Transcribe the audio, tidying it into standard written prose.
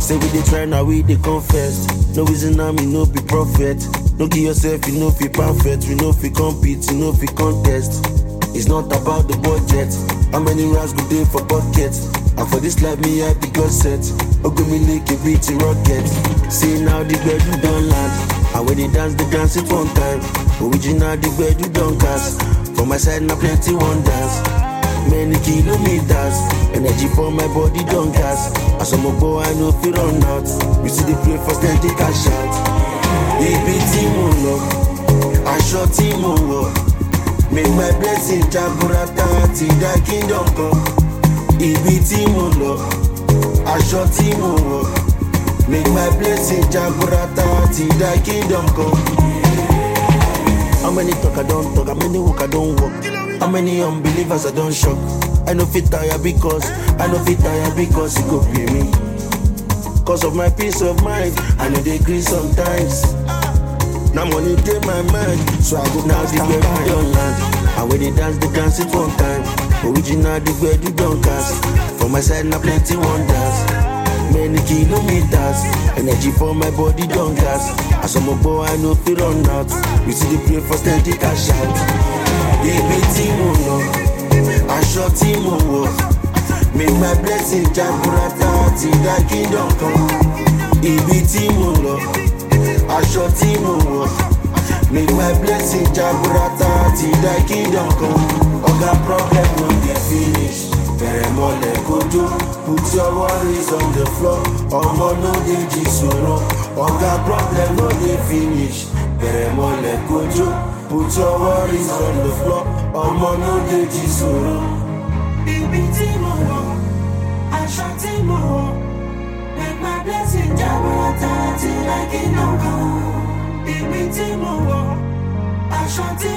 Say we dey try now, we dey confess. No reason now, me no be prophet. No give yourself, you know fi perfect. We know fi compete, you know fi contest. It's not about the budget. How many rounds go dey for buckets? And for this life, me I be God set. Ogumi like a beat in rocket. See now the bed you don't land. And when they dance it one time. Original the bed you don't cast. For my side now plenty wonders. Many kilometers. Energy for my body don't gas. As I'm a boy I know fi run out. You see the play first then they cash out. Ibi tí mo lọ, aṣọ tí mo wọ̀. Make my blessing jaburata ti dá kingdom come. Ibi tí mo lọ, aṣọ tí mo wọ̀. Make my blessing jaburata ti dá kingdom come. How many talk I don't talk, how many walk I don't walk. How many unbelievers I don't shock. I know fit tire because it go pay me. Cause of my peace of mind, I know they agree sometimes. Now money take my mind, so I go now the bed you don't land. And when they dance it one time. Original the bed you don't cast. For my side now plenty wonders. Many kilometers. Energy for my body don't gas. As I'm a boy I know fi run out. You see the play first then they cash out. Ibi tí mo lọ, aṣọ tí mo wọ̀. Make my blessing jaburata ti dá kingdom come. Ibi tí mo lọ, aṣọ tí mo wọ̀. Make my blessing jaburata ti dá kingdom come. Oga problem no dey finish. Bẹ̀rẹ̀ mọ́lẹ̀ kojú. Put your worries on the floor. Ọmọ no dey jí sọ̀rọ̀. Oga problem no dey finish. Bẹ̀rẹ̀ mọ́lẹ̀ kojú. Put your worries on the floor. Ọmọ no dey jí sọ̀rọ̀. Ibi tí mo lọ, aṣọ tí mo wọ̀. Make my blessing jaburata till I kingdom come. Ibi tí mo wọ̀, aṣọ tí